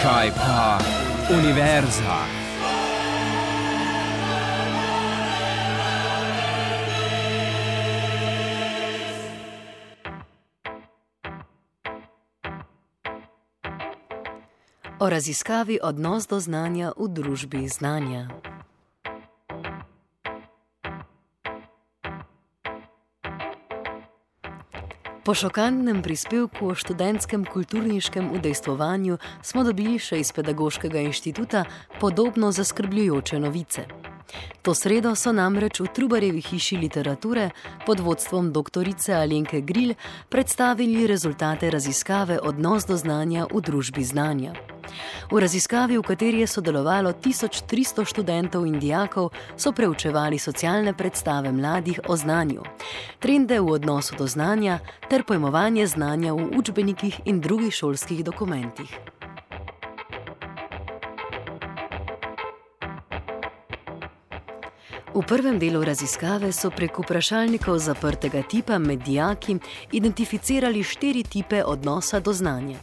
Kaj pa univerza? O raziskavi Odnos do znanja v družbi znanja. Po šokantnem prispevku o študentskem kulturniškem udejstvovanju smo dobili še iz Pedagoškega inštituta podobno zaskrbljujoče novice. To sredo so namreč v Trubarjevi hiši literature pod vodstvom doktorice Alenke Gril predstavili rezultate raziskave Odnos do znanja v družbi znanja. V raziskavi, v kateri je sodelovalo 1300 študentov in dijakov, so preučevali socialne predstave mladih o znanju, trende v odnosu do znanja ter pojmovanje znanja v učbenikih in drugih šolskih dokumentih. V prvem delu raziskave so prek vprašalnikov zaprtega tipa med dijaki identificirali 4 tipe odnosa do znanja.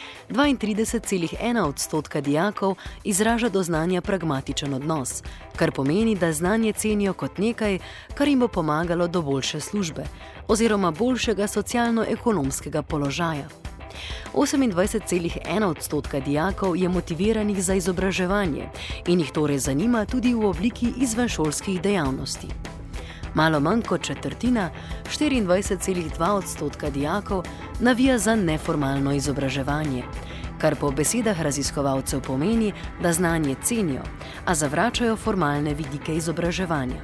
32,1% dijakov izraža do znanja pragmatičen odnos, kar pomeni, da znanje cenijo kot nekaj, kar jim bo pomagalo do boljše službe oziroma boljšega socialno-ekonomskega položaja. 28,1% dijakov je motiviranih za izobraževanje in jih torej zanima tudi v obliki izvenšolskih dejavnosti. Malo manj kot četrtina, 24,2% dijakov, navija za neformalno izobraževanje, kar po besedah raziskovalcev pomeni, da znanje cenijo, a zavračajo formalne vidike izobraževanja.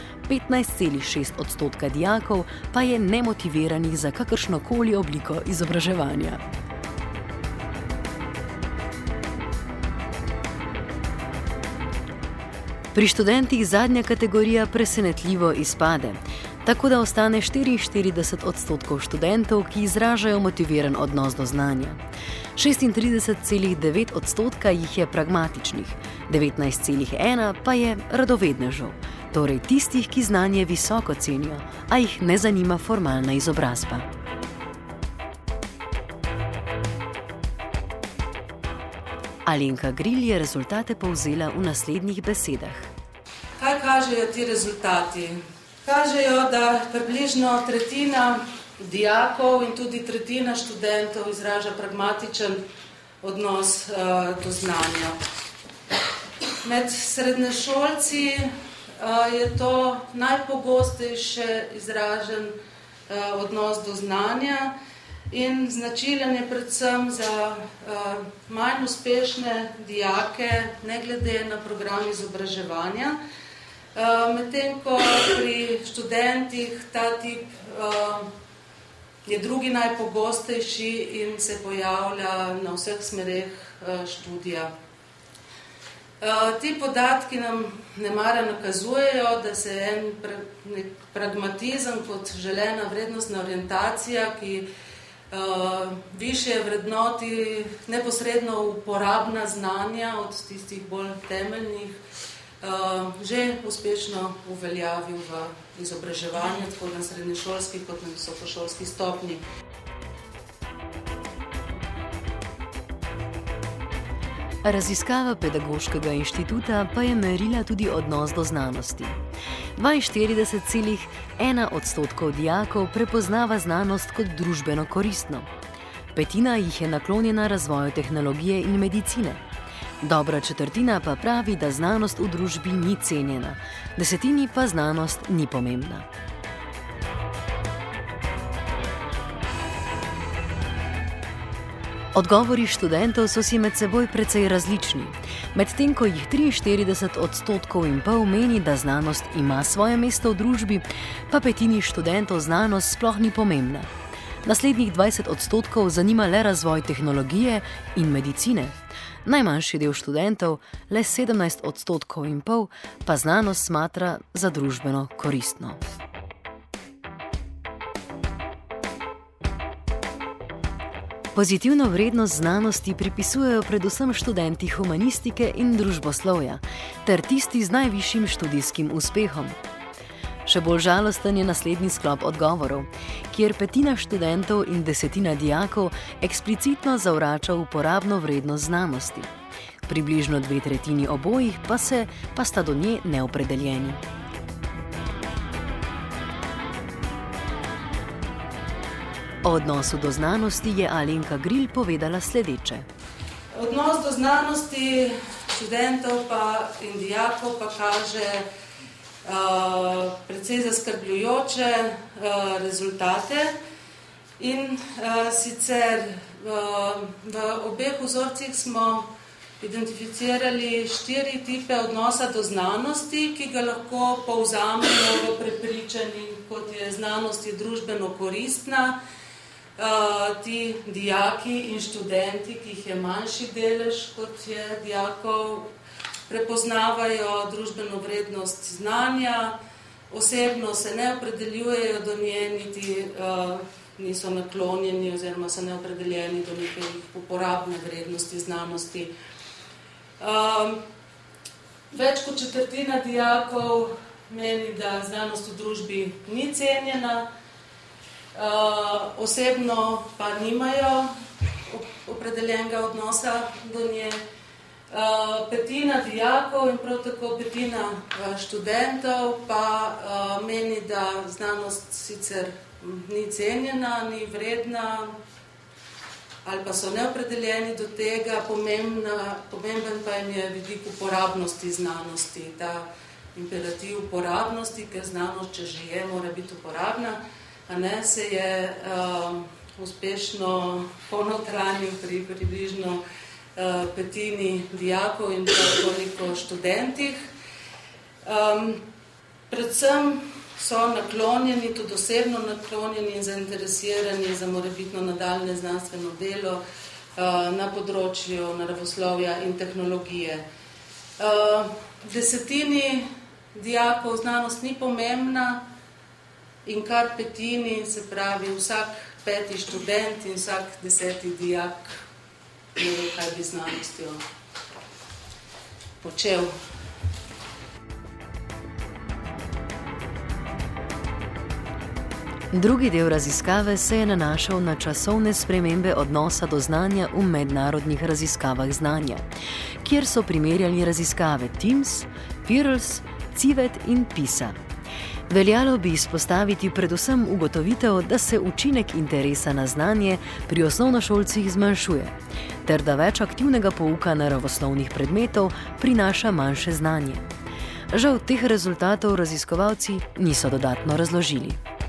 15,6% dijakov pa je nemotiviranih za kakršnokoli obliko izobraževanja. Pri študentih zadnja kategorija presenetljivo izpade, tako da ostane 44% študentov, ki izražajo motiviran odnos do znanja. 36,9% jih je pragmatičnih, 19,1% pa je radovednežev, torej tistih, ki znanje visoko cenijo, a jih ne zanima formalna izobrazba. Alenka Gril je rezultate povzela v naslednjih besedah. Kaj kažejo ti rezultati? Kažejo, da približno tretjina dijakov in tudi tretjina študentov izraža pragmatičen odnos do znanja. Med srednješolci je to najpogostejše izražen odnos do znanja in značilen je predvsem za manj uspešne dijake, ne glede na program izobraževanja. Medtem ko pri študentih ta tip je drugi najpogostejši in se pojavlja na vseh smereh študija. Ti podatki nam nemara nakazujejo, da se en pragmatizem kot želena vrednostna orientacija, ki višje vrednoti neposredno uporabna znanja od tistih bolj temeljnih, že uspešno uveljavil v izobraževanju, tako na srednješolski kot na visokošolski stopnji. Raziskava Pedagoškega inštituta pa je merila tudi odnos do znanosti. 42,1% dijakov prepoznava znanost kot družbeno koristno. Petina jih je naklonjena razvoju tehnologije in medicine. Dobra četrtina pa pravi, da znanost v družbi ni cenjena, desetini pa znanost ni pomembna. Odgovori študentov so si med seboj precej različni. Medtem ko jih 43,5% meni, da znanost ima svoje mesto v družbi, pa petini študentov znanost sploh ni pomembna. Naslednjih 20% zanima le razvoj tehnologije in medicine. Najmanjši del študentov, le 17,5%, pa znanost smatra za družbeno koristno. Pozitivno vrednost znanosti pripisujejo predvsem študenti humanistike in družboslovja ter tisti z najvišjim študijskim uspehom. Še bolj žalosten je naslednji sklop odgovorov, kjer 1/5 študentov in 1/10 dijakov eksplicitno zavrača uporabno vrednost znanosti. Približno 2/3 obojih pa sta do nje neopredeljeni. O odnosu do znanosti je Alenka Gril povedala sledeče. Odnos do znanosti študentov in dijakov pa kaže precej zaskrbljujoče rezultate in sicer v obeh vzorcih smo identificirali 4 tipe odnosa do znanosti, ki ga lahko povzamemo v prepričanju, kot je znanost je družbeno koristna. Ti dijaki in študenti, ki jih je manjši delež, kot je dijakov, prepoznavajo družbeno vrednost znanja, osebno se ne opredeljujejo do nje, niti niso naklonjeni oziroma so neopredeljeni do neke uporabne vrednosti znanosti. Več kot 1/4 dijakov meni, da znanost v družbi ni cenjena, osebno pa nimajo opredeljenega odnosa do nje. 1/5 dijakov in prav tako 1/5 študentov pa meni, da znanost sicer ni cenjena, ni vredna ali pa so neopredeljeni do tega, pomemben pa jim je vidik uporabnosti znanosti, ta imperativ uporabnosti, ker znanost, če že je, mora biti uporabna, a ne, se je uspešno ponotranil pri približno 1/5 dijakov in toliko študentih. Predvsem so naklonjeni, tudi osebno naklonjeni in zainteresirani za morebitno nadaljnje znanstveno delo na področju naravoslovja in tehnologije. 1/10 dijakov znanost ni pomembna in kar 1/5, se pravi vsak 5. študent in vsak 10. dijak ne ve, kaj bi znanostjo počel. Drugi del raziskave se je nanašal na časovne spremembe odnosa do znanja v mednarodnih raziskavah znanja, kjer so primerjali raziskave TIMSS, PIRLS, CIVET in PISA. Veljalo bi izpostaviti predvsem ugotovitev, da se učinek interesa na znanje pri osnovnošolcih zmanjšuje, ter da več aktivnega pouka naravoslovnih predmetov prinaša manjše znanje. Žal teh rezultatov raziskovalci niso dodatno razložili.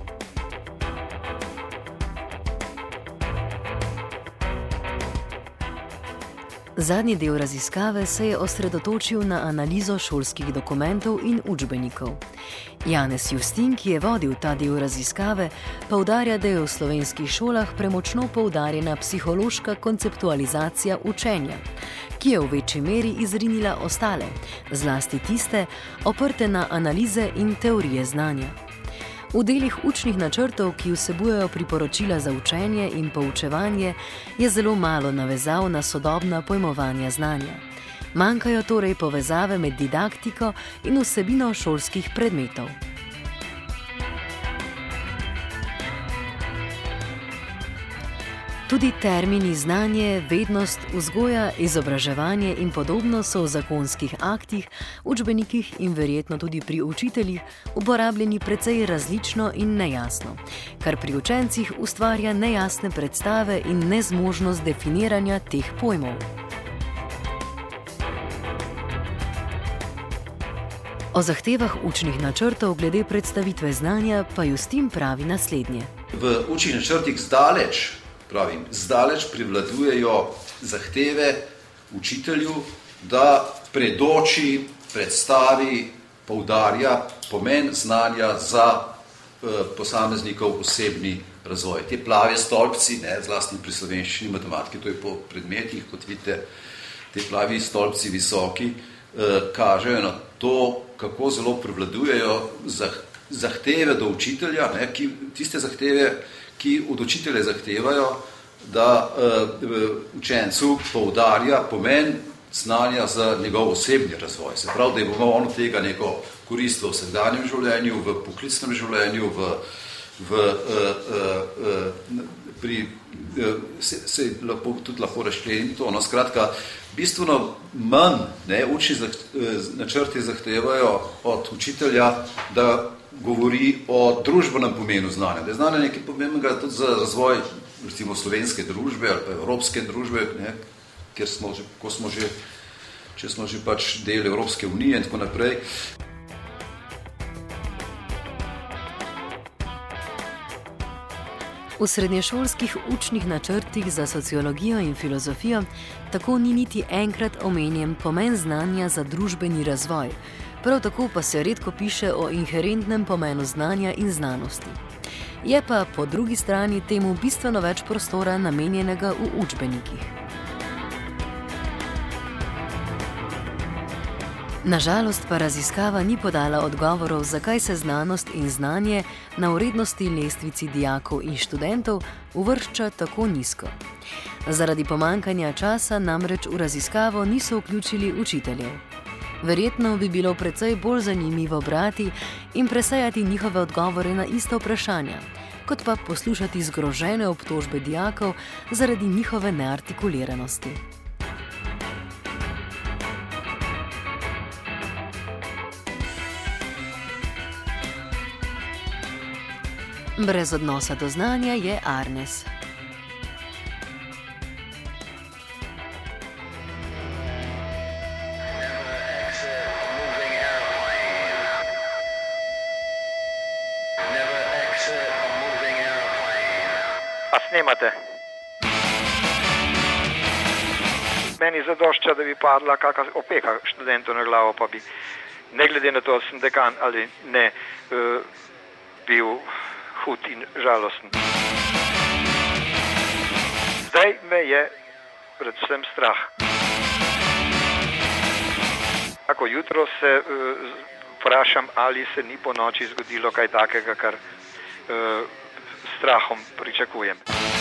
Zadnji del raziskave se je osredotočil na analizo šolskih dokumentov in učbenikov. Janez Justin, ki je vodil ta del raziskave, poudarja, da je v slovenskih šolah premočno poudarjena psihološka konceptualizacija učenja, ki je v večji meri izrinila ostale, zlasti tiste, oprte na analize in teorije znanja. V delih učnih načrtov, ki vsebujejo priporočila za učenje in poučevanje, je zelo malo navezav na sodobna pojmovanja znanja. Manjkajo torej povezave med didaktiko in vsebino šolskih predmetov. Tudi termini znanje, vednost, vzgoja, izobraževanje in podobno so v zakonskih aktih, učbenikih in verjetno tudi pri učiteljih uporabljeni precej različno in nejasno, kar pri učencih ustvarja nejasne predstave in nezmožnost definiranja teh pojmov. O zahtevah učnih načrtov glede predstavitve znanja pa Justin pravi naslednje. V učnih načrtih zdaleč prevladujejo zahteve učitelju, da predoči, predstavi, poudarja pomen znanja za posameznikov osebni razvoj. Te plave stolpci, zlasti pri slovenščini matematiki, to je po predmetih, kot vidite, te plavi stolpci visoki, kažejo na to, kako zelo prevladujejo zahteve do učitelja, tiste zahteve, ki od učitelja zahtevajo, da učencu poudarja pomen znanja za njegov osebni razvoj. Se pravi, da je imel on od tega neko korist v vsakdanjem življenju, v poklicnem življenju, se tudi lahko razčlenim to. No, skratka, bistveno manj učni načrti zahtevajo od učitelja, da govori o družbenem pomenu znanja. Da je znanje nekaj pomembnega tudi za razvoj recimo slovenske družbe ali pa evropske družbe, ker če smo že pač del Evropske unije in tako naprej. V srednješolskih učnih načrtih za sociologijo in filozofijo tako ni niti enkrat omenjen pomen znanja za družbeni razvoj. Prav tako pa se redko piše o inherentnem pomenu znanja in znanosti. Je pa po drugi strani temu bistveno več prostora namenjenega v učbenikih. Nažalost pa raziskava ni podala odgovorov, zakaj se znanost in znanje na vrednosti lestvici dijakov in študentov uvršča tako nizko. Zaradi pomanjkanja časa namreč v raziskavo niso vključili učiteljev. Verjetno bi bilo precej bolj zanimivo brati in presejati njihove odgovore na ista vprašanja, kot pa poslušati zgrožene obtožbe dijakov zaradi njihove neartikuliranosti. Brez odnosa do znanja je Arnes. A snemate? Meni zadošča, da bi padla kakšna opeka študentov na glavo, pa bi, ne glede na to, sem dekan ali ne, bil hud in žalosten. Zdaj me je predvsem strah. Tako jutro se vprašam, ali se ni po noči zgodilo kaj takega, kar strahom pričakujem.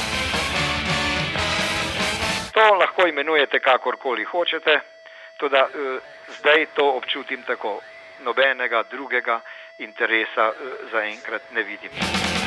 To lahko imenujete kakorkoli hočete, toda zdaj to občutim tako. Nobenega drugega interesa zaenkrat ne vidim.